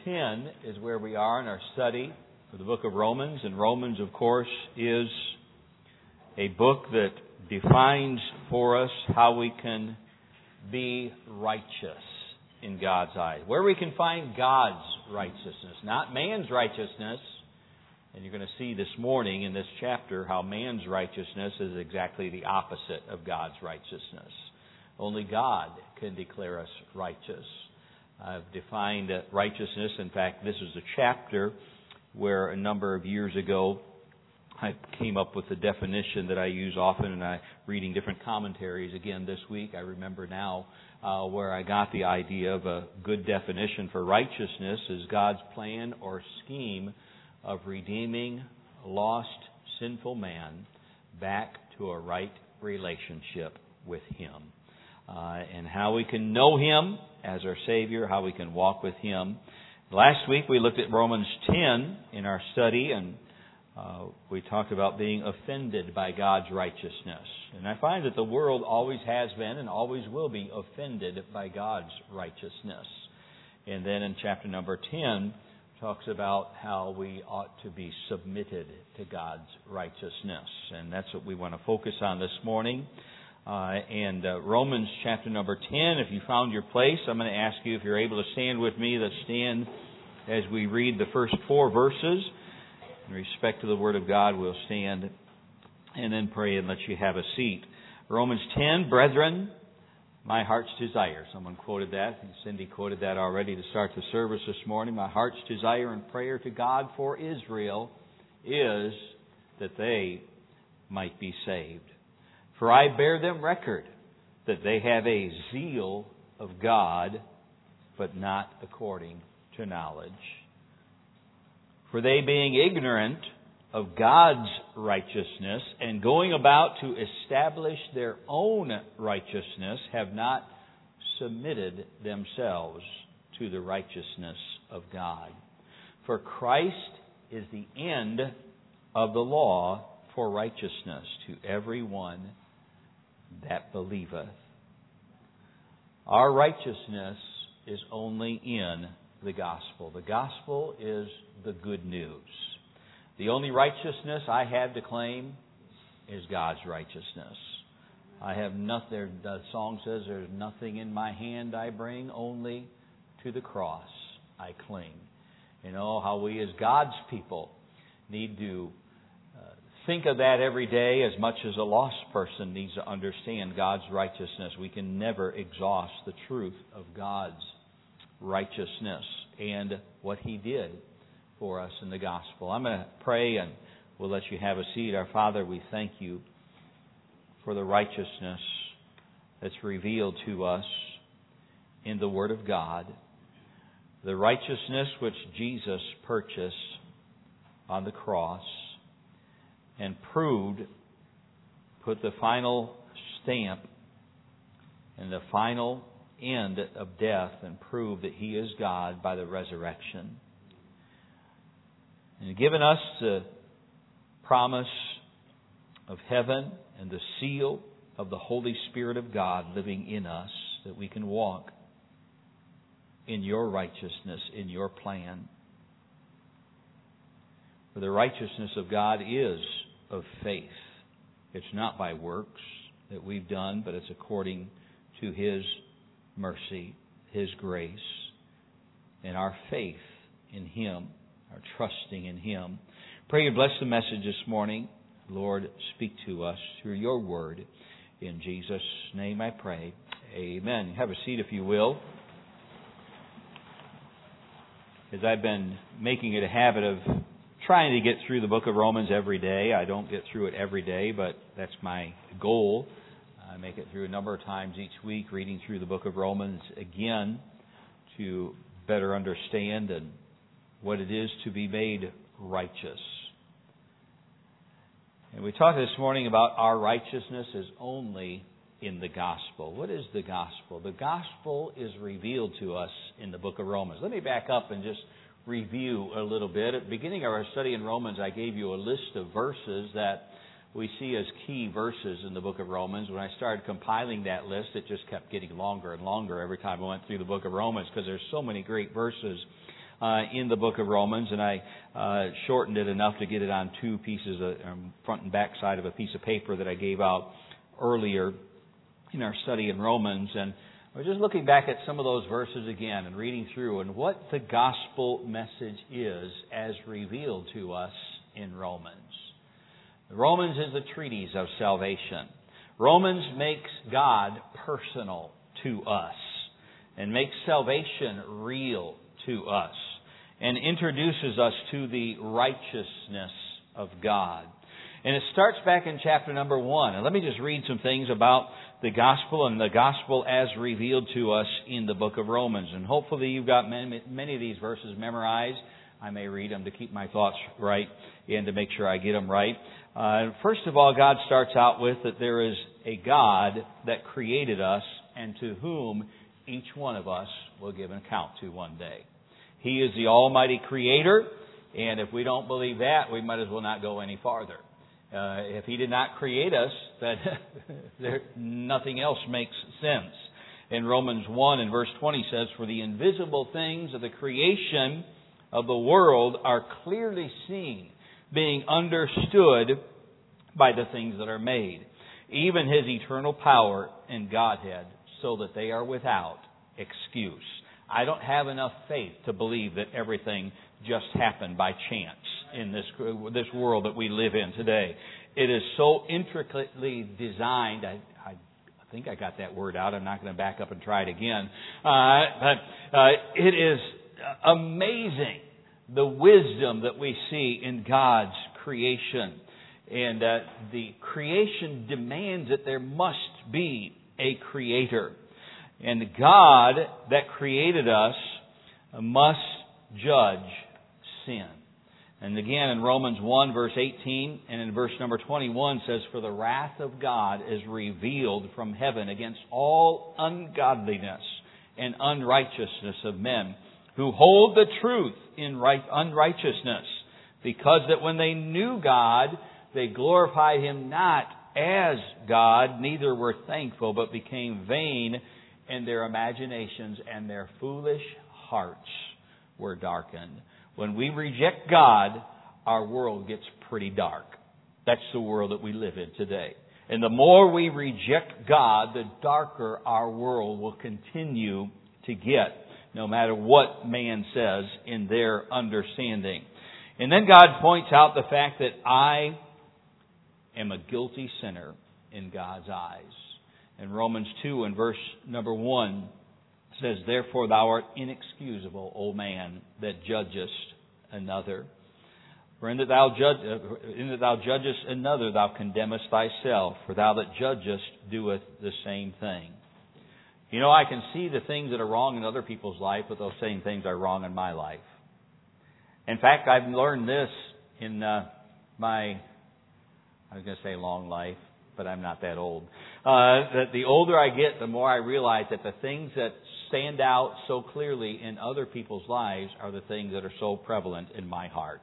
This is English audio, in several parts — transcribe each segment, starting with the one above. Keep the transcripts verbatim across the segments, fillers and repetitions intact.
ten is where we are in our study for the book of Romans. And Romans, of course, is a book that defines for us how we can be righteous in God's eyes. Where we can find God's righteousness, not man's righteousness. And you're going to see this morning in this chapter how man's righteousness is exactly the opposite of God's righteousness. Only God can declare us righteous. I've defined righteousness. In fact, this is a chapter where a number of years ago I came up with a definition that I use often, and I reading different commentaries again this week. I remember now uh, where I got the idea of a good definition for righteousness is God's plan or scheme of redeeming lost, sinful man back to a right relationship with Him. Uh, and how we can know Him as our Savior, how we can walk with Him. Last week we looked at Romans ten in our study, and uh, we talked about being offended by God's righteousness. And I find that the world always has been and always will be offended by God's righteousness. And then in chapter number ten, talks about how we ought to be submitted to God's righteousness. And that's what we want to focus on this morning. Uh, and uh, Romans chapter number ten, if you found your place, I'm going to ask you if you're able to stand with me. Let's stand as we read the first four verses. In respect to the Word of God, we'll stand and then pray and let you have a seat. Romans ten, brethren, my heart's desire. Someone quoted that. Cindy quoted that already to start the service this morning. My heart's desire and prayer to God for Israel is that they might be saved. For I bear them record that they have a zeal of God, but not according to knowledge. For they, being ignorant of God's righteousness and going about to establish their own righteousness, have not submitted themselves to the righteousness of God. For Christ is the end of the law for righteousness to every one that believeth. Our righteousness is only in the gospel. The gospel is the good news. The only righteousness I have to claim is God's righteousness. I have nothing, the song says, there's nothing in my hand I bring, only to the cross I cling. You know, how we as God's people need to think of that every day as much as a lost person needs to understand God's righteousness. We can never exhaust the truth of God's righteousness and what He did for us in the gospel. I'm going to pray and we'll let you have a seat. Our Father, we thank You for the righteousness that's revealed to us in the Word of God. The righteousness which Jesus purchased on the cross and proved, put the final stamp and the final end of death and proved that He is God by the resurrection. And given us the promise of heaven and the seal of the Holy Spirit of God living in us, that we can walk in Your righteousness, in Your plan. For the righteousness of God is of faith. It's not by works that we've done, but it's according to His mercy, His grace, and our faith in Him, our trusting in Him. Pray You bless the message this morning. Lord, speak to us through Your Word. In Jesus' name I pray. Amen. Have a seat if you will. As I've been making it a habit of trying to get through the book of Romans every day. I don't get through it every day, but that's my goal. I make it through a number of times each week, reading through the book of Romans again to better understand and what it is to be made righteous. And we talked this morning about our righteousness is only in the gospel. What is the gospel? The gospel is revealed to us in the book of Romans. Let me back up and just review a little bit. At the beginning of our study in Romans, I gave you a list of verses that we see as key verses in the book of Romans. When I started compiling that list, it just kept getting longer and longer every time I went through the book of Romans because there's so many great verses uh, in the book of Romans, and I uh, shortened it enough to get it on two pieces, of, um, front and back side of a piece of paper that I gave out earlier in our study in Romans. And I was just looking back at some of those verses again and reading through and what the gospel message is as revealed to us in Romans. Romans is a treatise of salvation. Romans makes God personal to us and makes salvation real to us and introduces us to the righteousness of God. And it starts back in chapter number one. And let me just read some things about the gospel and the gospel as revealed to us in the book of Romans. And hopefully you've got many, many of these verses memorized. I may read them to keep my thoughts right and to make sure I get them right. Uh, first of all, God starts out with that there is a God that created us and to whom each one of us will give an account to one day. He is the Almighty Creator, and if we don't believe that, we might as well not go any farther. Uh, if He did not create us, then there, nothing else makes sense. In Romans one and verse twenty says, "For the invisible things of the creation of the world are clearly seen, being understood by the things that are made, even His eternal power and Godhead, so that they are without excuse." I don't have enough faith to believe that everything just happened by chance in this this world that we live in today. It is so intricately designed. I, I, I think I got that word out. I'm not going to back up and try it again. Uh, but uh, it is amazing the wisdom that we see in God's creation. And uh, the creation demands that there must be a creator. And God that created us must judge sin. And again in Romans one verse eighteen and in verse number twenty-one says, "For the wrath of God is revealed from heaven against all ungodliness and unrighteousness of men, who hold the truth in right unrighteousness, because that when they knew God, they glorified Him not as God, neither were thankful, but became vain in their imaginations, and their foolish hearts were darkened." When we reject God, our world gets pretty dark. That's the world that we live in today. And the more we reject God, the darker our world will continue to get, no matter what man says in their understanding. And then God points out the fact that I am a guilty sinner in God's eyes. In Romans two and verse number one says, "Therefore thou art inexcusable, O man, that judgest another. For in that thou judge, in that thou judgest another, thou condemnest thyself. For thou that judgest doeth the same thing." You know, I can see the things that are wrong in other people's life, but those same things are wrong in my life. In fact, I've learned this in uh, my, I was going to say long life, but I'm not that old. Uh, that the older I get, the more I realize that the things that stand out so clearly in other people's lives are the things that are so prevalent in my heart.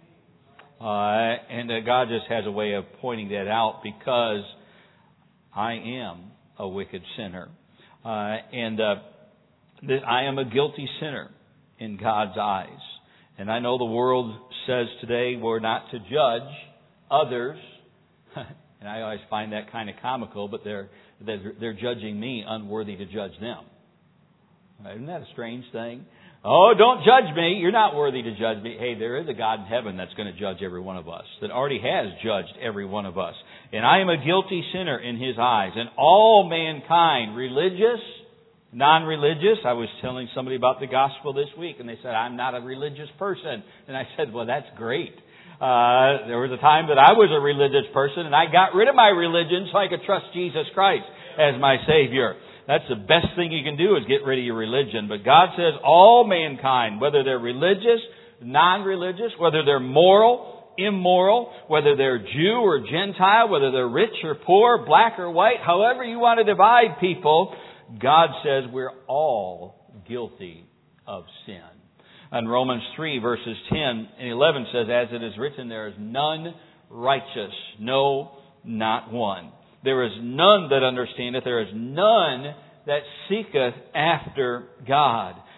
Uh, and uh, God just has a way of pointing that out because I am a wicked sinner. Uh, and uh, that I am a guilty sinner in God's eyes. And I know the world says today we're not to judge others. And I always find that kind of comical, but they're, they're, they're judging me unworthy to judge them. Isn't that a strange thing? Oh, don't judge me. You're not worthy to judge me. Hey, there is a God in heaven that's going to judge every one of us, that already has judged every one of us. And I am a guilty sinner in His eyes. And all mankind, religious, non-religious. I was telling somebody about the gospel this week, and they said, "I'm not a religious person." And I said, "Well, that's great." Uh, there was a time that I was a religious person, and I got rid of my religion so I could trust Jesus Christ as my Savior. That's the best thing you can do, is get rid of your religion. But God says all mankind, whether they're religious, non-religious, whether they're moral, immoral, whether they're Jew or Gentile, whether they're rich or poor, black or white, however you want to divide people, God says we're all guilty of sin. And Romans three verses ten and eleven says, "As it is written, there is none righteous, no, not one. There is none that understandeth, there is none that seeketh after God.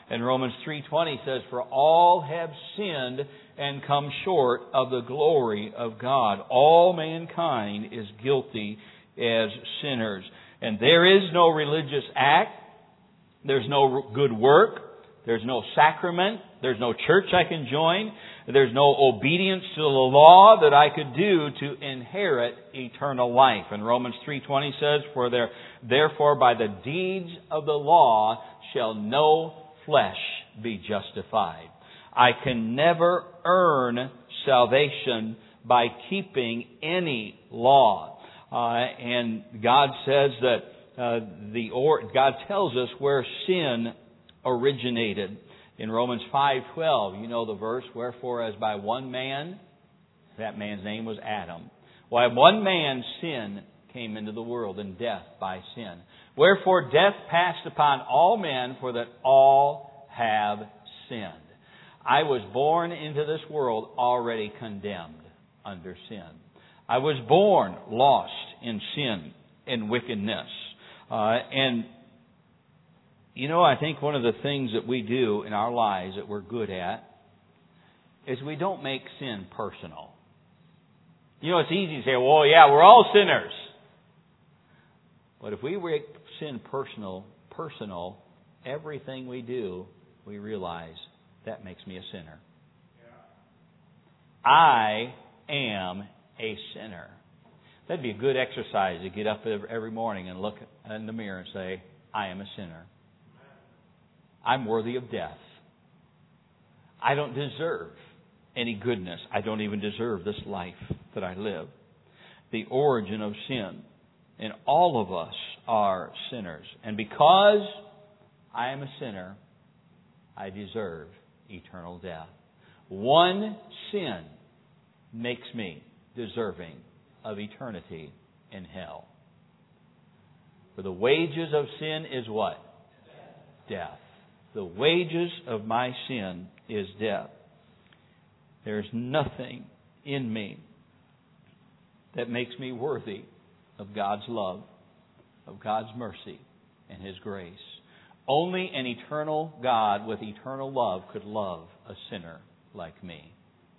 And Romans three twenty says, "For all have sinned and come short of the glory of God." All mankind is guilty as sinners. And there is no religious act. There's no good work. There's no sacrament. There's no church I can join. There's no obedience to the law that I could do to inherit eternal life. And Romans three twenty says, "For there, therefore by the deeds of the law shall no flesh be justified." I can never earn salvation by keeping any law. Uh, and God says that uh, the or, God tells us where sin originated. In Romans five twelve, you know the verse, "Wherefore as by one man," that man's name was Adam, "why one man sin came into the world, and death by sin. Wherefore death passed upon all men, for that all have sinned." I was born into this world already condemned under sin. I was born lost in sin and wickedness. Uh, and You know, I think one of the things that we do in our lives that we're good at is we don't make sin personal. You know, it's easy to say, well, yeah, we're all sinners. But if we make sin personal, personal, everything we do, we realize that makes me a sinner. I am a sinner. That'd be a good exercise to get up every morning and look in the mirror and say, I am a sinner. I'm worthy of death. I don't deserve any goodness. I don't even deserve this life that I live. The origin of sin. And all of us are sinners. And because I am a sinner, I deserve eternal death. One sin makes me deserving of eternity in hell. For the wages of sin is what? Death. The wages of my sin is death. There's nothing in me that makes me worthy of God's love, of God's mercy, and His grace. Only an eternal God with eternal love could love a sinner like me.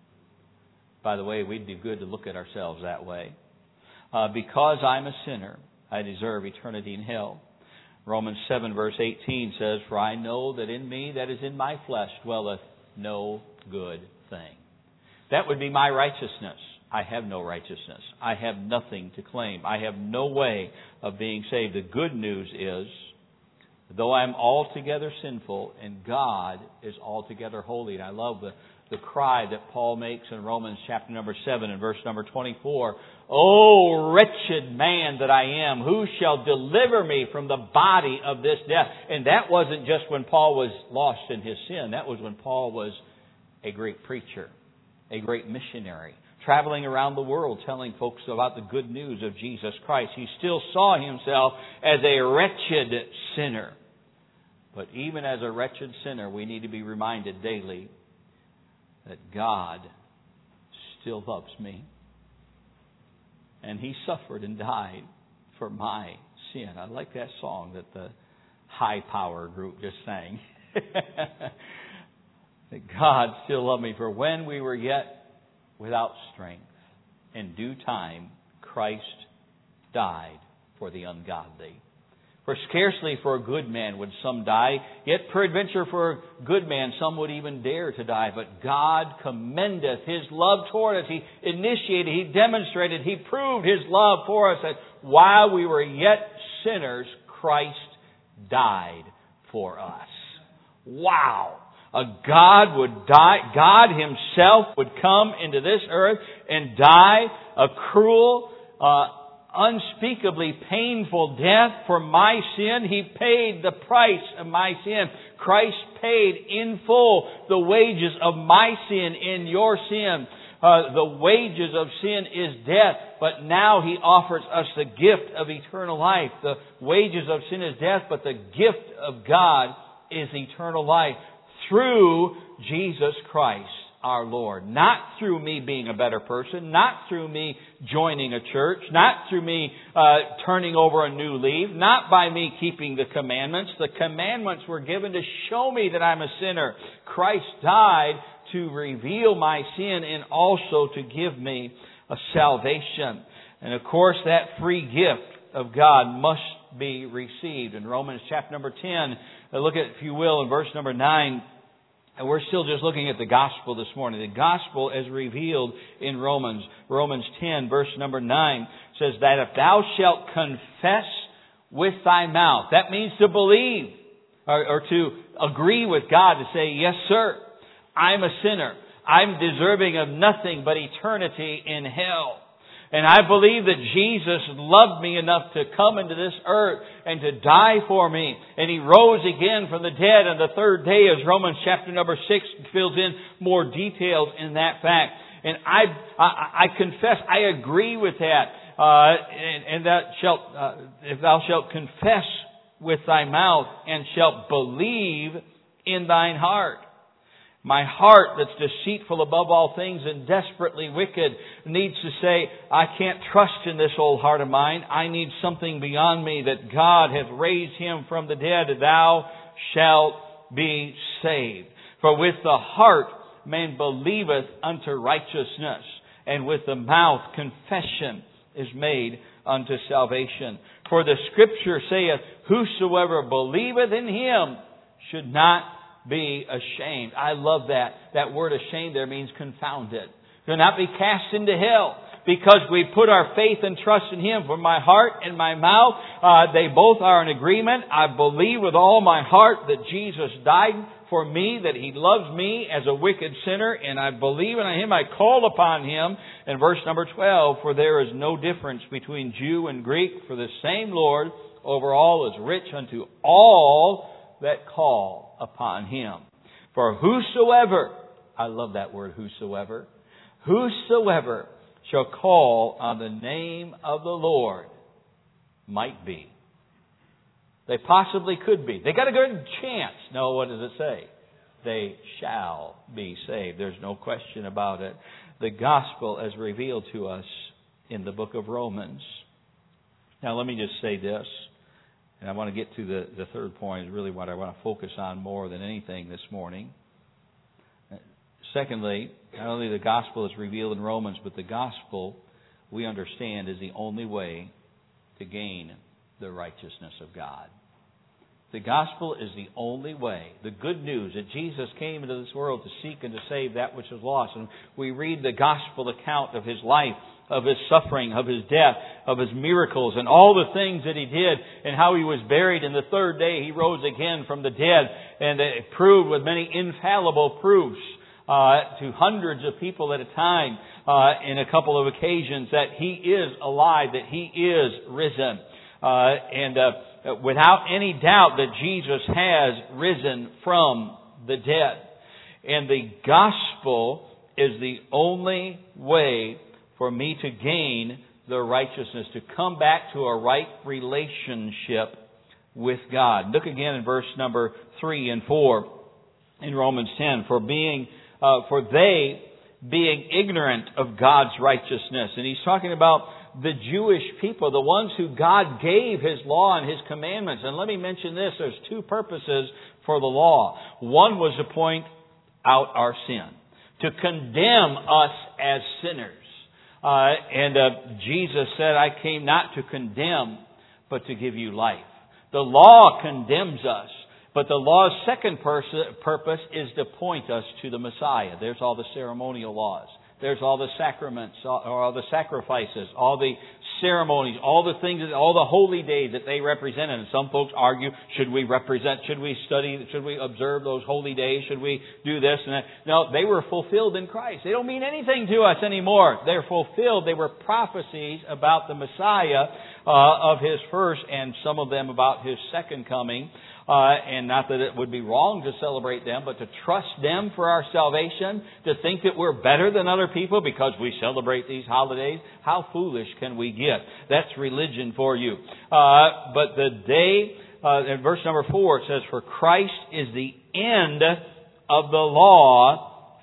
By the way, we'd be good to look at ourselves that way. Uh, because I'm a sinner, I deserve eternity in hell. Romans seven verse eighteen says, "For I know that in me, that is in my flesh, dwelleth no good thing." That would be my righteousness. I have no righteousness. I have nothing to claim. I have no way of being saved. The good news is, though I'm altogether sinful, and God is altogether holy. And I love the, the cry that Paul makes in Romans chapter number seven and verse number twenty-four. "O wretched man that I am, who shall deliver me from the body of this death?" And that wasn't just when Paul was lost in his sin. That was when Paul was a great preacher, a great missionary, traveling around the world telling folks about the good news of Jesus Christ. He still saw himself as a wretched sinner. But even as a wretched sinner, we need to be reminded daily that God still loves me. And He suffered and died for my sin. I like that song that the High Power group just sang. That God still loved me. For when we were yet without strength, in due time Christ died for the ungodly. For scarcely for a good man would some die, yet peradventure for a good man some would even dare to die. But God commendeth His love toward us. He initiated, He demonstrated, He proved His love for us, that while we were yet sinners, Christ died for us. Wow! A God would die, God Himself would come into this earth and die a cruel, uh, unspeakably painful death for my sin. He paid the price of my sin. Christ paid in full the wages of my sin in your sin. Uh, the wages of sin is death, but now He offers us the gift of eternal life. The wages of sin is death, but the gift of God is eternal life through Jesus Christ our Lord. Not through me being a better person, not through me joining a church, not through me uh, turning over a new leaf, not by me keeping the commandments. The commandments were given to show me that I'm a sinner. Christ died to reveal my sin and also to give me a salvation. And of course, that free gift of God must be received. In Romans chapter number ten, look at, if you will, in verse number nine. And we're still just looking at the gospel this morning. The gospel as revealed in Romans. Romans ten, verse number nine says that if thou shalt confess with thy mouth, that means to believe or, or to agree with God, to say, yes, sir, I'm a sinner. I'm deserving of nothing but eternity in hell. And I believe that Jesus loved me enough to come into this earth and to die for me. And He rose again from the dead on the third day, as Romans chapter number six fills in more details in that fact. And I, I, I confess, I agree with that. Uh, and, and that shalt, uh, if thou shalt confess with thy mouth and shalt believe in thine heart. My heart that's deceitful above all things and desperately wicked needs to say, I can't trust in this old heart of mine. I need something beyond me, that God hath raised Him from the dead. Thou shalt be saved. For with the heart man believeth unto righteousness, and with the mouth confession is made unto salvation. For the Scripture saith, whosoever believeth in Him should not be ashamed. I love that. That word ashamed there means confounded. Do not be cast into hell, because we put our faith and trust in Him. For my heart and my mouth, uh, they both are in agreement. I believe with all my heart that Jesus died for me, that He loves me as a wicked sinner, and I believe in Him. I call upon Him. In verse number twelve, for there is no difference between Jew and Greek, for the same Lord over all is rich unto all that call upon Him. For whosoever, I love that word, whosoever, whosoever shall call on the name of the Lord might be. They possibly could be. They got a good chance. No, what does it say? They shall be saved. There's no question about it. The gospel as revealed to us in the book of Romans. Now let me just say this. And I want to get to the, the third point, is really what I want to focus on more than anything this morning. Secondly, not only the gospel is revealed in Romans, but the gospel, we understand, is the only way to gain the righteousness of God. The gospel is the only way. The good news that Jesus came into this world to seek and to save that which is lost. And we read the gospel account of His life, of His suffering, of His death, of His miracles, and all the things that He did, and how He was buried, and the third day He rose again from the dead, and it proved with many infallible proofs uh, to hundreds of people at a time uh, in a couple of occasions that He is alive, that He is risen. Uh, and uh, without any doubt that Jesus has risen from the dead. And the gospel is the only way for me to gain the righteousness, to come back to a right relationship with God. Look again in verse number three and four in Romans ten. For being, uh, for they being ignorant of God's righteousness. And he's talking about the Jewish people, the ones who God gave His law and His commandments. And let me mention this, there's two purposes for the law. One was to point out our sin, to condemn us as sinners. Uh, and uh, Jesus said, I came not to condemn, but to give you life. The law condemns us, but the law's second pers- purpose is to point us to the Messiah. There's all the ceremonial laws. There's all the sacraments, all, all the sacrifices, all the ceremonies, all the things, all the holy days that they represented. And some folks argue, should we represent, should we study, should we observe those holy days? Should we do this and that? No, they were fulfilled in Christ. They don't mean anything to us anymore. They're fulfilled. They were prophecies about the Messiah, uh, of His first, and some of them about His second coming. Uh, and not that it would be wrong to celebrate them, but to trust them for our salvation, to think that we're better than other people because we celebrate these holidays. How foolish can we get? That's religion for you. Uh, but the day, uh, in verse number four, it says, for Christ is the end of the law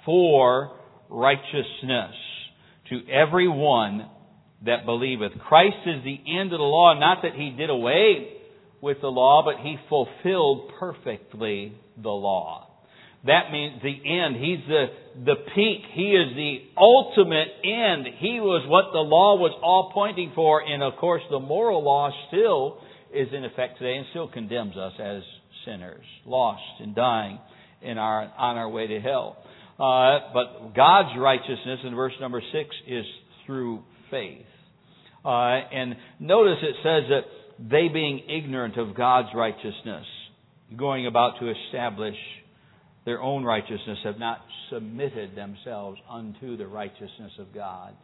for righteousness to every one that believeth. Christ is the end of the law, not that He did away with the law, but He fulfilled perfectly the law. That means the end. He's the, the peak. He is the ultimate end. He was what the law was all pointing for. And of course, the moral law still is in effect today and still condemns us as sinners, lost and dying in our, on our way to hell. Uh, but God's righteousness in verse number six is through faith. Uh, and notice it says that they being ignorant of God's righteousness, going about to establish their own righteousness, have not submitted themselves unto the righteousness of God.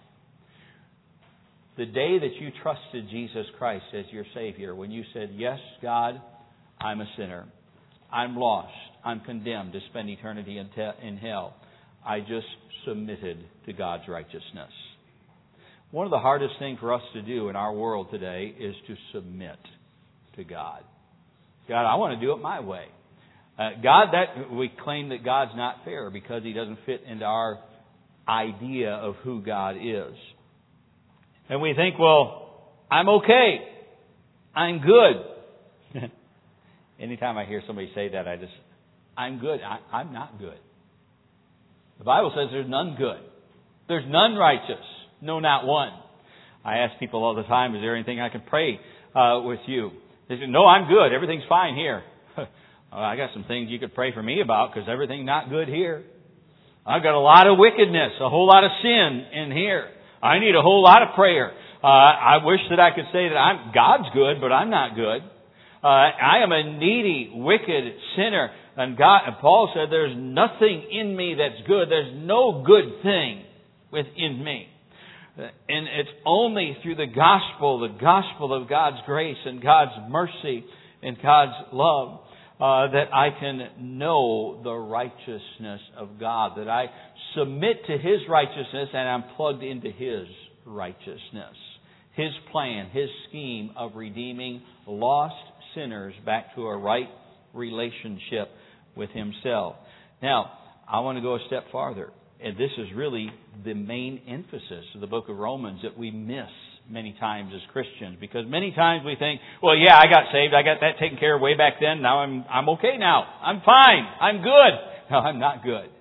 The day that you trusted Jesus Christ as your Savior, when you said, yes, God, I'm a sinner. I'm lost. I'm condemned to spend eternity in, te- in hell. I just submitted to God's righteousness. One of the hardest things for us to do in our world today is to submit to God. God, I want to do it my way. Uh, God, that we claim that God's not fair because He doesn't fit into our idea of who God is. And we think, well, I'm okay. I'm good. Anytime I hear somebody say that, I just, I'm good. I, I'm not good. The Bible says there's none good. There's none righteous. No, not one. I ask people all the time, is there anything I can pray uh, with you? They say, no, I'm good. Everything's fine here. Well, I got some things you could pray for me about because everything's not good here. I've got a lot of wickedness, a whole lot of sin in here. I need a whole lot of prayer. Uh, I wish that I could say that I'm God's good, but I'm not good. Uh, I am a needy, wicked sinner. And God, and Paul said, there's nothing in me that's good. There's no good thing within me. And it's only through the gospel, the gospel of God's grace and God's mercy and God's love, uh, that I can know the righteousness of God, that I submit to His righteousness and I'm plugged into His righteousness. His plan, His scheme of redeeming lost sinners back to a right relationship with Himself. Now, I want to go a step farther. And this is really the main emphasis of the book of Romans that we miss many times as Christians. Because many times we think, well, yeah, I got saved. I got that taken care of way back then. Now I'm I'm okay now. I'm fine. I'm good. No, I'm not good.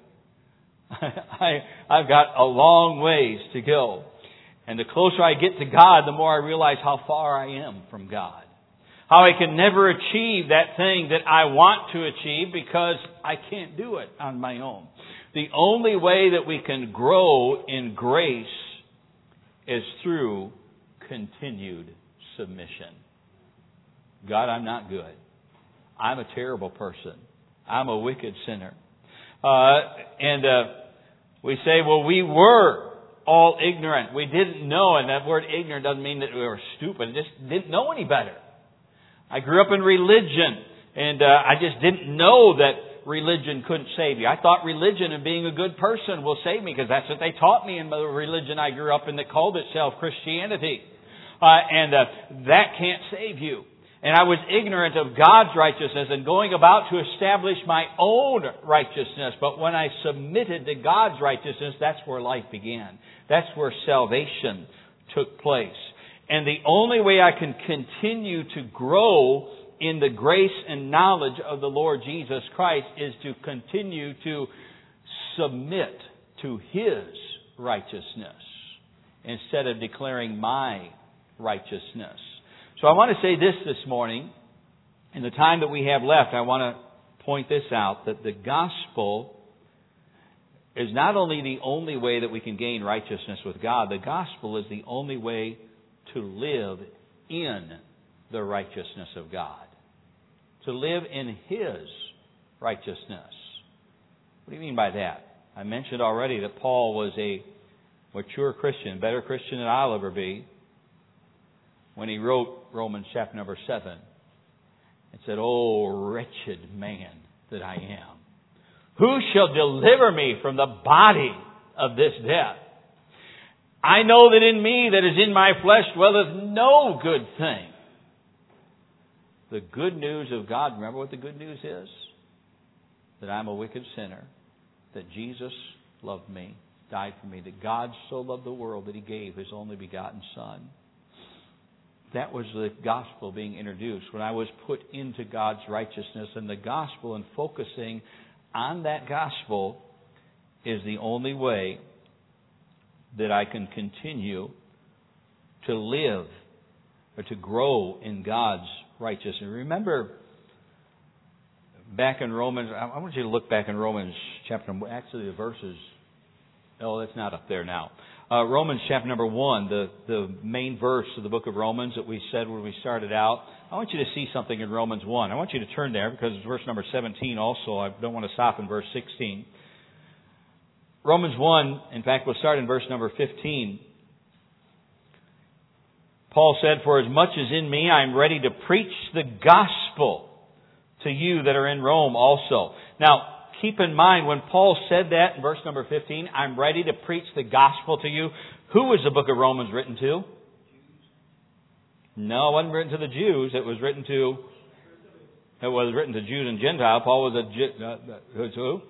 I, I've got a long ways to go. And the closer I get to God, the more I realize how far I am from God. How I can never achieve that thing that I want to achieve because I can't do it on my own. The only way that we can grow in grace is through continued submission. God, I'm not good. I'm a terrible person. I'm a wicked sinner. Uh, and uh, we say, well, we were all ignorant. We didn't know, and that word ignorant doesn't mean that we were stupid. Just didn't know any better. I grew up in religion, and uh, I just didn't know that religion couldn't save you. I thought religion and being a good person will save me because that's what they taught me in the religion I grew up in that called itself Christianity. Uh, and uh, that can't save you. And I was ignorant of God's righteousness and going about to establish my own righteousness. But when I submitted to God's righteousness, that's where life began. That's where salvation took place. And the only way I can continue to grow in the grace and knowledge of the Lord Jesus Christ is to continue to submit to His righteousness instead of declaring my righteousness. So I want to say this this morning. In the time that we have left, I want to point this out, that the gospel is not only the only way that we can gain righteousness with God, the gospel is the only way to live in the righteousness of God. To live in His righteousness. What do you mean by that? I mentioned already that Paul was a mature Christian, better Christian than I'll ever be, when he wrote Romans chapter number seven. It said, "Oh, wretched man that I am, who shall deliver me from the body of this death? I know that in me that is in my flesh dwelleth no good thing." The good news of God, remember what the good news is? That I'm a wicked sinner, that Jesus loved me, died for me, that God so loved the world that He gave His only begotten Son. That was the gospel being introduced. When I was put into God's righteousness, and the gospel and focusing on that gospel is the only way that I can continue to live or to grow in God's righteousness. Remember, back in Romans, I want you to look back in Romans chapter, actually the verses, oh, that's not up there now. Uh, Romans chapter number one, the, the main verse of the book of Romans that we said when we started out. I want you to see something in Romans one. I want you to turn there because it's verse number seventeen also. I don't want to stop in verse sixteen. Romans one, in fact, we'll start in verse number fifteen. Paul said, "For as much as in me, I am ready to preach the gospel to you that are in Rome also." Now, keep in mind, when Paul said that in verse number fifteen, I'm ready to preach the gospel to you, who was the book of Romans written to? No, it wasn't written to the Jews. It was written to, it was written to Jews and Gentiles. Paul was a, uh, who?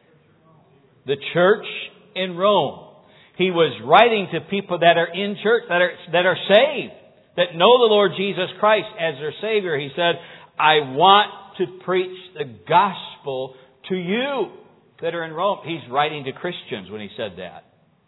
The church in Rome. He was writing to people that are in church, that are, that are saved, that know the Lord Jesus Christ as their Savior. He said, I want to preach the gospel to you that are in Rome. He's writing to Christians when he said that.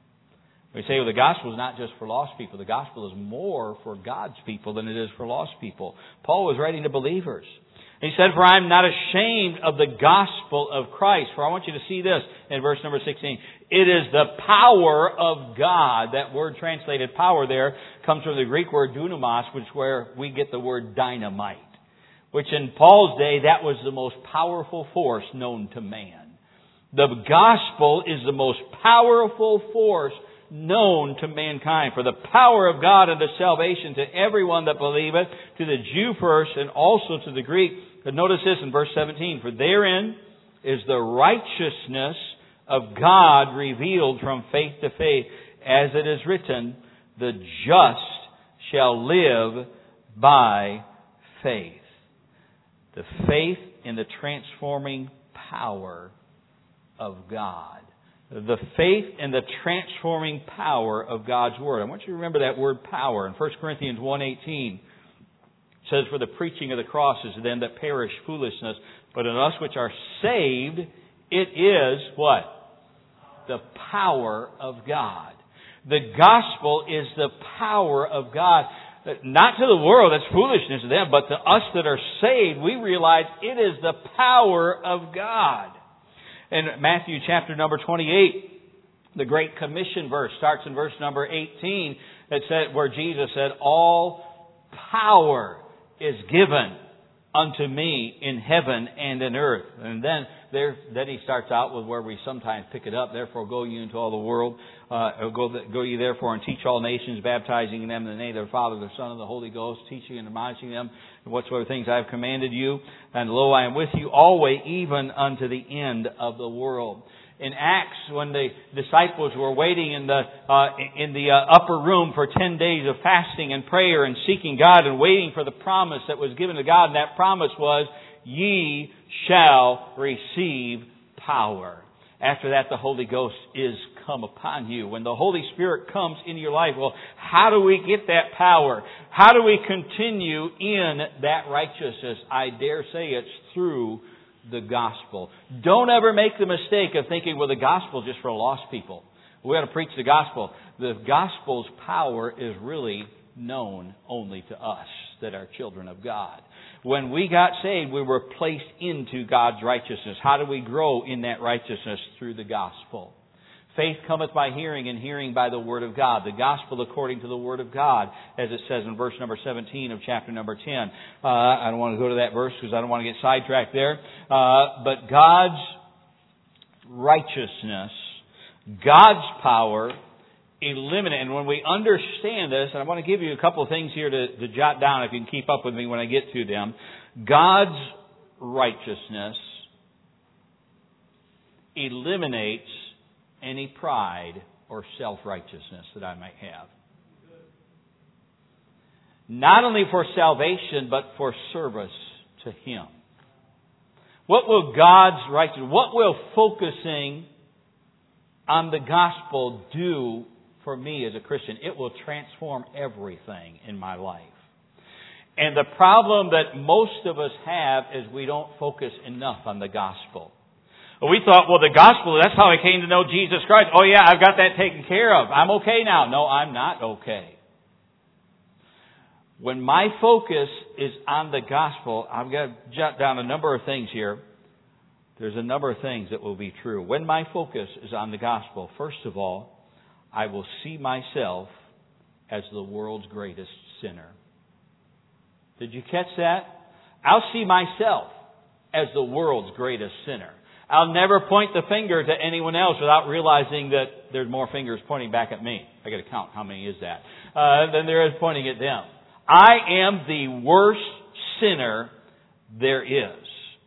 We say, well, the gospel is not just for lost people. The gospel is more for God's people than it is for lost people. Paul was writing to believers. He said, "For I am not ashamed of the gospel of Christ." For I want you to see this in verse number sixteen. It is the power of God. That word translated power there comes from the Greek word dunamis, which is where we get the word dynamite. Which in Paul's day, that was the most powerful force known to man. The gospel is the most powerful force known to mankind. For the power of God unto salvation to everyone that believeth, to the Jew first and also to the Greek. But notice this in verse seventeen. For therein is the righteousness of God revealed from faith to faith, as it is written, the just shall live by faith. The faith in the transforming power of God. The faith and the transforming power of God's Word. I want you to remember that word power. In First Corinthians one eighteen, it says, "For the preaching of the cross is to them that perish foolishness, but in us which are saved, it is," what? The power of God. The gospel is the power of God. Not to the world, that's foolishness to them, but to us that are saved, we realize it is the power of God. In Matthew chapter number twenty-eight, the Great Commission verse starts in verse number eighteen. It said, where Jesus said, "All power is given unto me in heaven and in earth." And then there, then he starts out with where we sometimes pick it up. "Therefore go ye into all the world, uh, go, go ye therefore and teach all nations, baptizing them in the name of the Father, the Son, and the Holy Ghost, teaching and admonishing them whatsoever things I have commanded you. And lo, I am with you always, even unto the end of the world." In Acts, when the disciples were waiting in the uh, in the uh, upper room for ten days of fasting and prayer and seeking God and waiting for the promise that was given to God, and that promise was, "Ye shall receive power." After that, the Holy Ghost is come upon you. When the Holy Spirit comes into your life, well, how do we get that power? How do we continue in that righteousness? I dare say it's through the gospel. Don't ever make the mistake of thinking, well, the gospel is just for lost people. We got to preach the gospel. The gospel's power is really known only to us that are children of God. When we got saved, we were placed into God's righteousness. How do we grow in that righteousness? Through the gospel. Faith cometh by hearing, and hearing by the Word of God. The gospel according to the Word of God, as it says in verse number seventeen of chapter number ten. Uh, I don't want to go to that verse because I don't want to get sidetracked there. Uh, but God's righteousness, God's power, eliminate. And when we understand this, and I want to give you a couple of things here to, to jot down if you can keep up with me when I get to them. God's righteousness eliminates any pride or self-righteousness that I might have. Not only for salvation, but for service to Him. What will God's righteousness, what will focusing on the gospel do for me as a Christian? It will transform everything in my life. And the problem that most of us have is we don't focus enough on the gospel. We thought, well, the gospel, that's how I came to know Jesus Christ. Oh yeah, I've got that taken care of. I'm okay now. No, I'm not okay. When my focus is on the gospel, I've got to jot down a number of things here. There's a number of things that will be true. When my focus is on the gospel, first of all, I will see myself as the world's greatest sinner. Did you catch that? I'll see myself as the world's greatest sinner. I'll never point the finger to anyone else without realizing that there's more fingers pointing back at me. I got to count how many is that. Uh, than there is pointing at them. I am the worst sinner there is.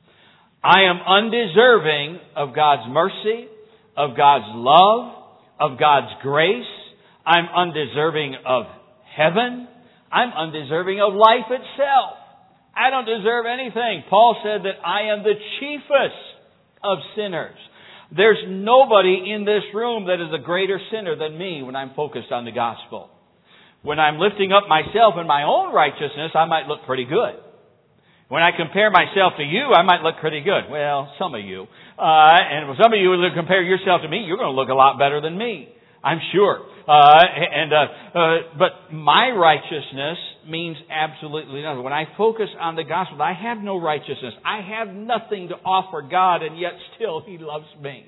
I am undeserving of God's mercy, of God's love, of God's grace. I'm undeserving of heaven. I'm undeserving of life itself. I don't deserve anything. Paul said that I am the chiefest of sinners. There's nobody in this room that is a greater sinner than me when I'm focused on the gospel. When I'm lifting up myself in my own righteousness, I might look pretty good. When I compare myself to you, I might look pretty good. Well, some of you. Uh, and some of you would compare yourself to me, you're going to look a lot better than me. I'm sure. Uh, and, uh, uh, but my righteousness means absolutely nothing. When I focus on the gospel, I have no righteousness. I have nothing to offer God, and yet still He loves me.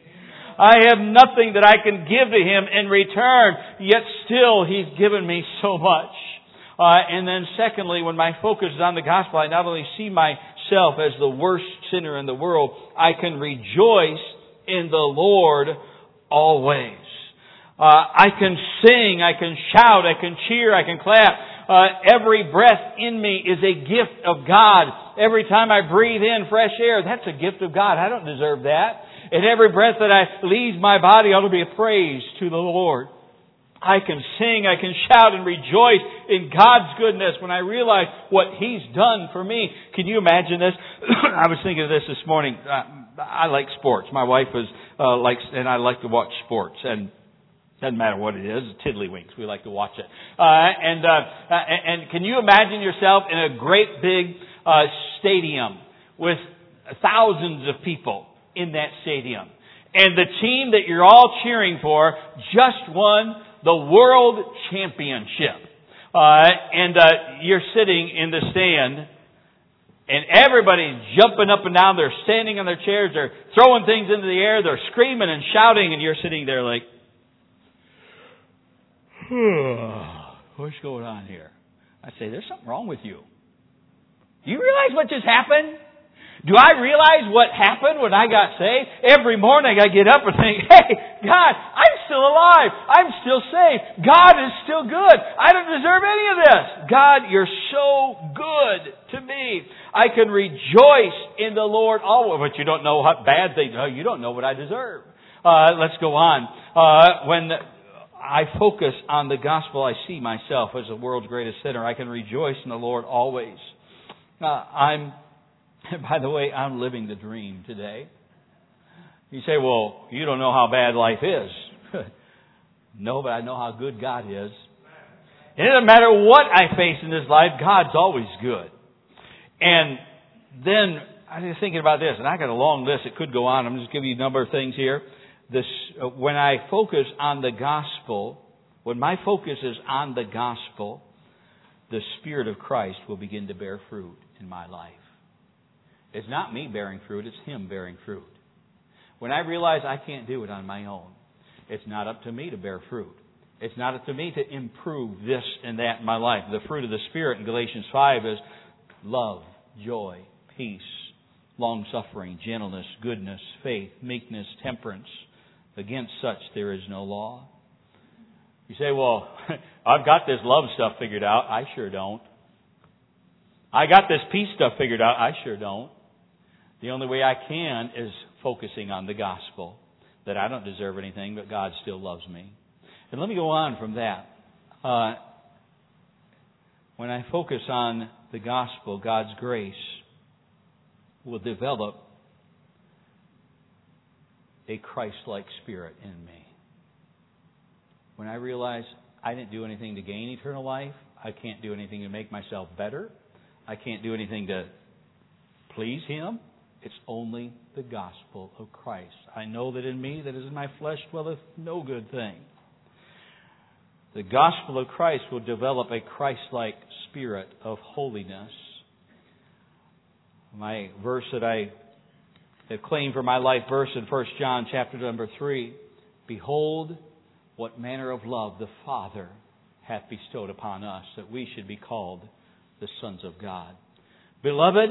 I have nothing that I can give to Him in return, yet still He's given me so much. Uh, and then secondly, when my focus is on the gospel, I not only see myself as the worst sinner in the world, I can rejoice in the Lord always. Uh, I can sing, I can shout, I can cheer, I can clap. Uh, every breath in me is a gift of God. Every time I breathe in fresh air, that's a gift of God. I don't deserve that. And every breath that I leaves my body ought to be a praise to the Lord. I can sing, I can shout and rejoice in God's goodness when I realize what He's done for me. Can you imagine this? I was thinking of this this morning. Uh, I like sports. My wife is uh, likes, and I like to watch sports. And doesn't matter what it is, tiddlywinks. We like to watch it. Uh, and, uh, and can you imagine yourself in a great big uh, stadium with thousands of people in that stadium, and the team that you're all cheering for just won the world championship, uh, and uh, you're sitting in the stand, and everybody's jumping up and down. They're standing on their chairs. They're throwing things into the air. They're screaming and shouting, and you're sitting there like, what's going on here? I say, there's something wrong with you. Do you realize what just happened? Do I realize what happened when I got saved? Every morning I get up and think, hey, God, I'm still alive. I'm still saved. God is still good. I don't deserve any of this. God, you're so good to me. I can rejoice in the Lord always. But you don't know what bad things. Oh, you don't know what I deserve. Uh, let's go on. Uh, when I focus on the gospel, I see myself as the world's greatest sinner. I can rejoice in the Lord always. Uh, I'm, by the way, I'm living the dream today. You say, well, you don't know how bad life is. No, but I know how good God is. And it doesn't matter what I face in this life, God's always good. And then I was thinking about this, and I got a long list. It could go on. I'm just giving you a number of things here. This, uh, when I focus on the gospel, when my focus is on the gospel, the Spirit of Christ will begin to bear fruit in my life. It's not me bearing fruit, it's Him bearing fruit. When I realize I can't do it on my own, it's not up to me to bear fruit. It's not up to me to improve this and that in my life. The fruit of the Spirit in Galatians five is love, joy, peace, long-suffering, gentleness, goodness, faith, meekness, temperance. Against such there is no law. You say, well, I've got this love stuff figured out. I sure don't. I got this peace stuff figured out. I sure don't. The only way I can is focusing on the gospel. That I don't deserve anything, but God still loves me. And let me go on from that. Uh, when I focus on the gospel, God's grace will develop a Christ-like spirit in me. when I realize I didn't do anything to gain eternal life, I can't do anything to make myself better, I can't do anything to please Him. It's only the gospel of Christ. I know that in me, that is in my flesh, dwelleth no good thing. The gospel of Christ will develop a Christ-like spirit of holiness. My verse that I have claimed for my life verse in First John chapter number three, behold, what manner of love the Father hath bestowed upon us, that we should be called the sons of God. Beloved,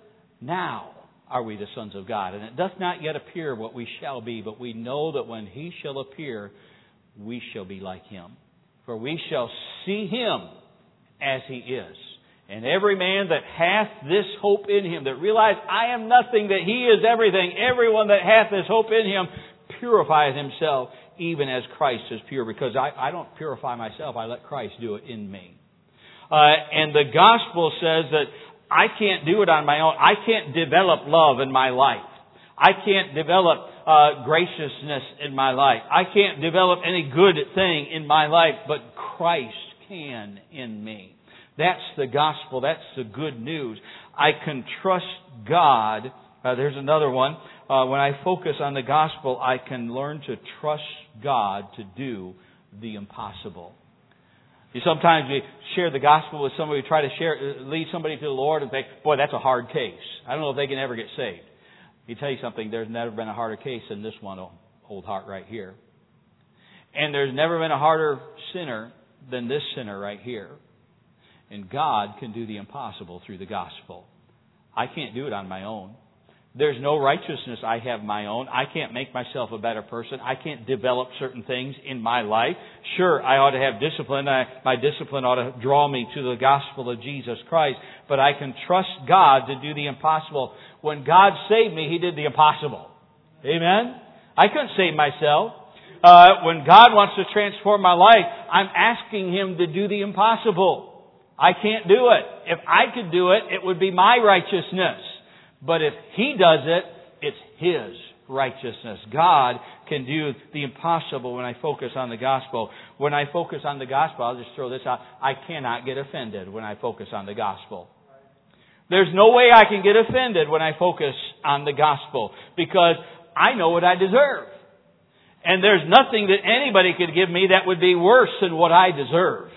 now are we the sons of God. And it doth not yet appear what we shall be, but we know that when He shall appear, we shall be like Him. For we shall see Him as He is. And every man that hath this hope in Him, that realize I am nothing, that He is everything, everyone that hath this hope in Him purifieth himself, even as Christ is pure. Because I, I don't purify myself, I let Christ do it in me. Uh, and the gospel says that I can't do it on my own. I can't develop love in my life. I can't develop uh, graciousness in my life. I can't develop any good thing in my life, but Christ can in me. That's the gospel. That's the good news. I can trust God. Uh, there's another one. Uh, when I focus on the gospel, I can learn to trust God to do the impossible. You sometimes you share the gospel with somebody, try to share, lead somebody to the Lord, and think, boy, that's a hard case. I don't know if they can ever get saved. Let me tell you something, there's never been a harder case than this one, old heart right here. And there's never been a harder sinner than this sinner right here. And God can do the impossible through the gospel. I can't do it on my own. There's no righteousness I have my own. I can't make myself a better person. I can't develop certain things in my life. Sure, I ought to have discipline. I, my discipline ought to draw me to the gospel of Jesus Christ. But I can trust God to do the impossible. When God saved me, He did the impossible. Amen? I couldn't save myself. Uh, when God wants to transform my life, I'm asking Him to do the impossible. I can't do it. If I could do it, it would be my righteousness. But if He does it, it's His righteousness. God can do the impossible when I focus on the gospel. When I focus on the gospel, I'll just throw this out, I cannot get offended when I focus on the gospel. There's no way I can get offended when I focus on the gospel, because I know what I deserve. And there's nothing that anybody could give me that would be worse than what I deserve.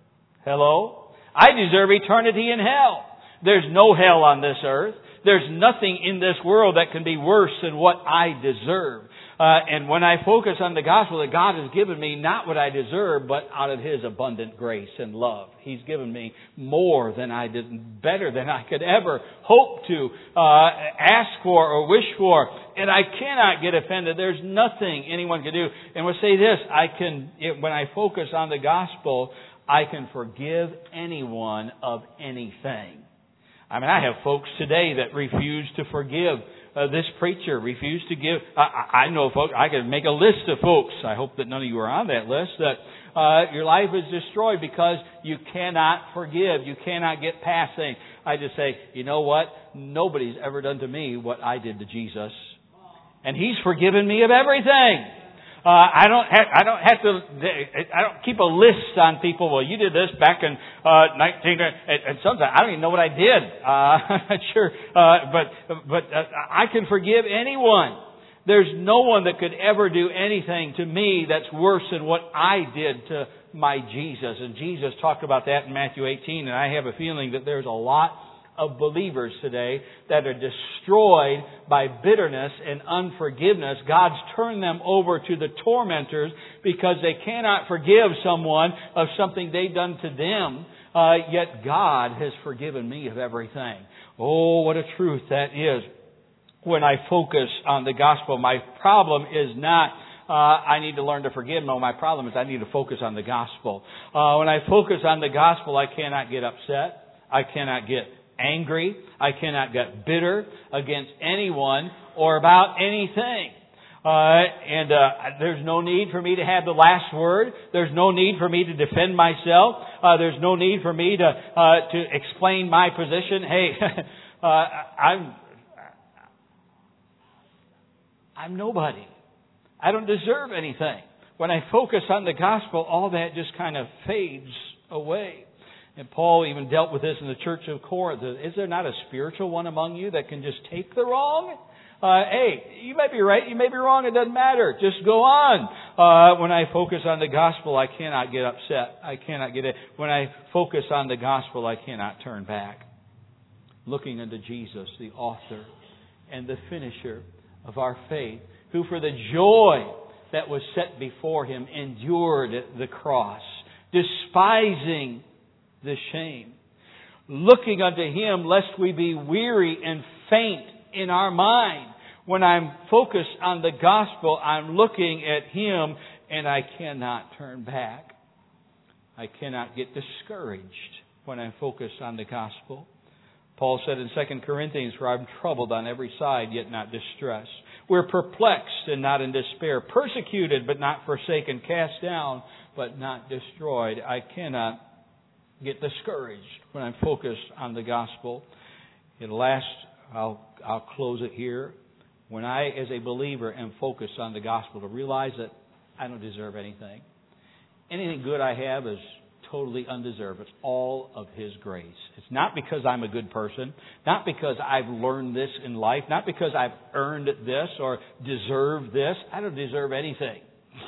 Hello? I deserve eternity in hell. There's no hell on this earth. There's nothing in this world that can be worse than what I deserve. Uh, and when I focus on the gospel, that God has given me not what I deserve, but out of His abundant grace and love. He's given me more than I did, better than I could ever hope to uh, ask for or wish for. And I cannot get offended. There's nothing anyone can do. And we'll say this, I can, it, when I focus on the gospel, I can forgive anyone of anything. I mean, I have folks today that refuse to forgive uh, this preacher, refuse to give. I, I know folks, I could make a list of folks. I hope that none of you are on that list, that uh, your life is destroyed because you cannot forgive. You cannot get past things. I just say, you know what? Nobody's ever done to me what I did to Jesus. And He's forgiven me of everything. Uh, I don't have, I don't have to, I don't keep a list on people. Well, you did this back in, uh, nineteen, and, and sometimes I don't even know what I did. Uh, I'm not sure, uh, but, but uh, I can forgive anyone. There's no one that could ever do anything to me that's worse than what I did to my Jesus. And Jesus talked about that in Matthew eighteen, and I have a feeling that there's a lot of believers today that are destroyed by bitterness and unforgiveness. God's turned them over to the tormentors because they cannot forgive someone of something they've done to them. Uh, yet God has forgiven me of everything. Oh, what a truth that is. When I focus on the gospel, my problem is not Uh, I need to learn to forgive. No, my problem is I need to focus on the gospel. Uh, when I focus on the gospel, I cannot get upset. I cannot get angry. I cannot get bitter against anyone or about anything. Uh, and uh, there's no need for me to have the last word. There's no need for me to defend myself. Uh, there's no need for me to uh, to explain my position. Hey, uh, I'm I'm nobody. I don't deserve anything. when I focus on the gospel, all that just kind of fades away. And Paul even dealt with this in the church of Corinth. Is there not a spiritual one among you that can just take the wrong? Uh, hey, you may be right, you may be wrong, it doesn't matter. Just go on. Uh, when I focus on the gospel, I cannot get upset. I cannot get it. When I focus on the gospel, I cannot turn back. Looking unto Jesus, the author and the finisher of our faith, who for the joy that was set before Him endured the cross, despising the shame. Looking unto Him, lest we be weary and faint in our mind. When I'm focused on the gospel, I'm looking at Him and I cannot turn back. I cannot get discouraged when I'm focused on the gospel. Paul said in Second Corinthians, for I'm troubled on every side, yet not distressed. We're perplexed and not in despair. Persecuted, but not forsaken. Cast down, but not destroyed. I cannot get discouraged when I'm focused on the gospel. And last, I'll, I'll close it here. When I, as a believer, am focused on the gospel, to realize that I don't deserve anything. Anything good I have is totally undeserved. It's all of His grace. It's not because I'm a good person, not because I've learned this in life, not because I've earned this or deserved this. I don't deserve anything.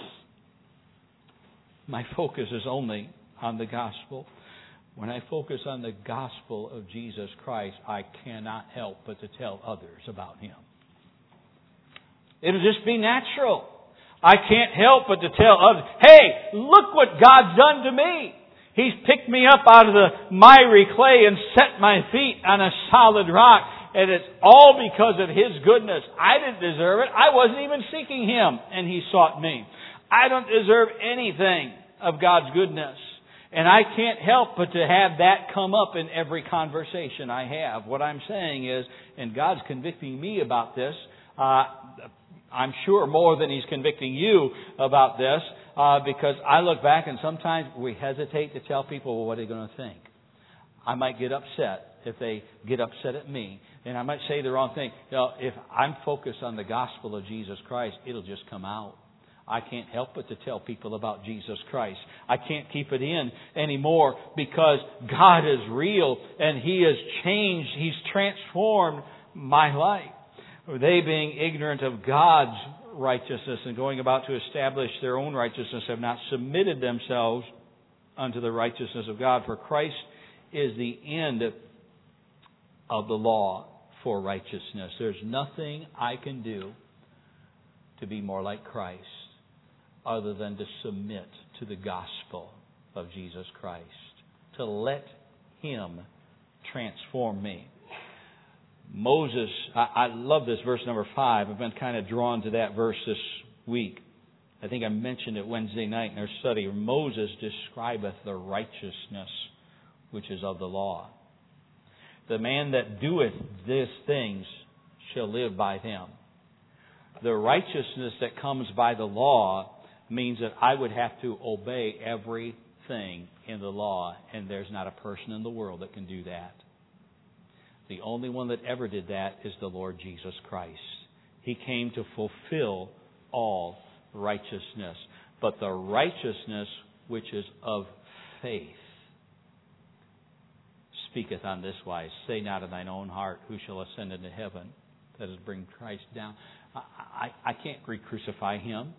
My focus is only on the gospel. When I focus on the gospel of Jesus Christ, I cannot help but to tell others about Him. It'll just be natural. I can't help but to tell others, hey, look what God's done to me. He's picked me up out of the miry clay and set my feet on a solid rock. And it's all because of His goodness. I didn't deserve it. I wasn't even seeking Him, and He sought me. I don't deserve anything of God's goodness. And I can't help but to have that come up in every conversation I have. What I'm saying is, and God's convicting me about this, uh, I'm sure more than He's convicting you about this, uh, because I look back and sometimes we hesitate to tell people, well, what are they going to think? I might get upset if they get upset at me. And I might say the wrong thing. You know, if I'm focused on the gospel of Jesus Christ, it'll just come out. I can't help but to tell people about Jesus Christ. I can't keep it in anymore because God is real and He has changed. He's transformed my life. They, being ignorant of God's righteousness and going about to establish their own righteousness, have not submitted themselves unto the righteousness of God. For Christ is the end of the law for righteousness. There's nothing I can do to be more like Christ other than to submit to the gospel of Jesus Christ, to let Him transform me. Moses, I, I love this verse number five. I've been kind of drawn to that verse this week. I think I mentioned it Wednesday night in our study. Moses describeth the righteousness which is of the law. The man that doeth these things shall live by them. The righteousness that comes by the law means that I would have to obey everything in the law, and there's not a person in the world that can do that. The only one that ever did that is the Lord Jesus Christ. He came to fulfill all righteousness. But the righteousness which is of faith speaketh on this wise, say not in thine own heart, who shall ascend into heaven, that is, bring Christ down. I, I, I can't re-crucify Him.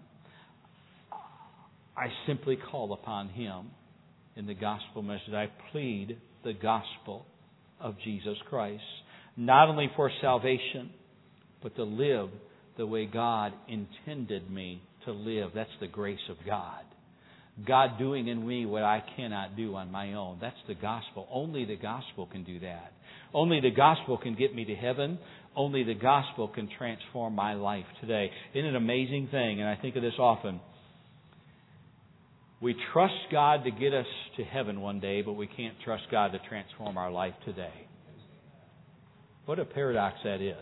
I simply call upon Him in the gospel message. I plead the gospel of Jesus Christ, not only for salvation, but to live the way God intended me to live. That's the grace of God. God doing in me what I cannot do on my own. That's the gospel. Only the gospel can do that. Only the gospel can get me to heaven. Only the gospel can transform my life today. Isn't it an amazing thing? And I think of this often. We trust God to get us to heaven one day, but we can't trust God to transform our life today. What a paradox that is.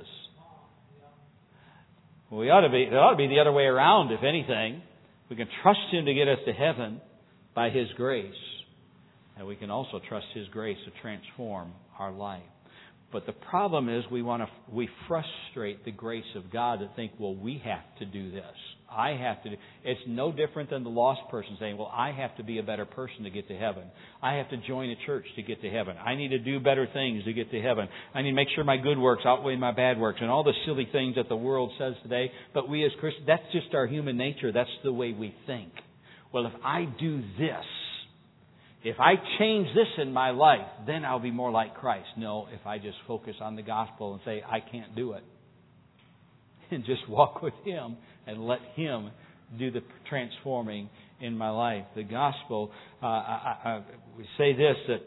We ought to be, it ought to be the other way around, if anything. We can trust Him to get us to heaven by His grace. And we can also trust His grace to transform our life. But the problem is we want to we frustrate the grace of God to think, well, we have to do this. I have to do. It's no different than the lost person saying, well, I have to be a better person to get to heaven. I have to join a church to get to heaven. I need to do better things to get to heaven. I need to make sure my good works outweigh my bad works, and all the silly things that the world says today. But we as Christians, that's just our human nature. That's the way we think. Well, if I do this, if I change this in my life, then I'll be more like Christ. No, if I just focus on the gospel and say, I can't do it, and just walk with Him and let Him do the transforming in my life. The gospel, uh, I, I, we say this, that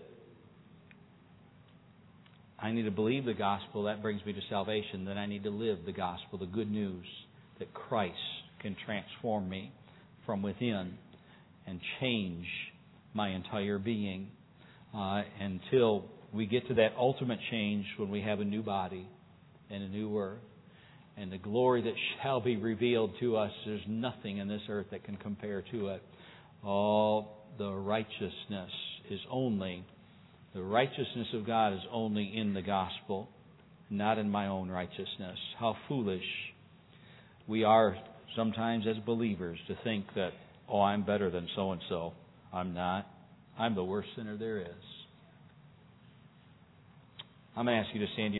I need to believe the gospel. That brings me to salvation. Then I need to live the gospel, the good news that Christ can transform me from within and change my entire being uh, until we get to that ultimate change when we have a new body and a new earth. And the glory that shall be revealed to us, there's nothing in this earth that can compare to it. All the righteousness is only, the righteousness of God is only in the gospel, not in my own righteousness. How foolish we are sometimes as believers to think that, oh, I'm better than so-and-so. I'm not. I'm the worst sinner there is. I'm going to ask you to stand.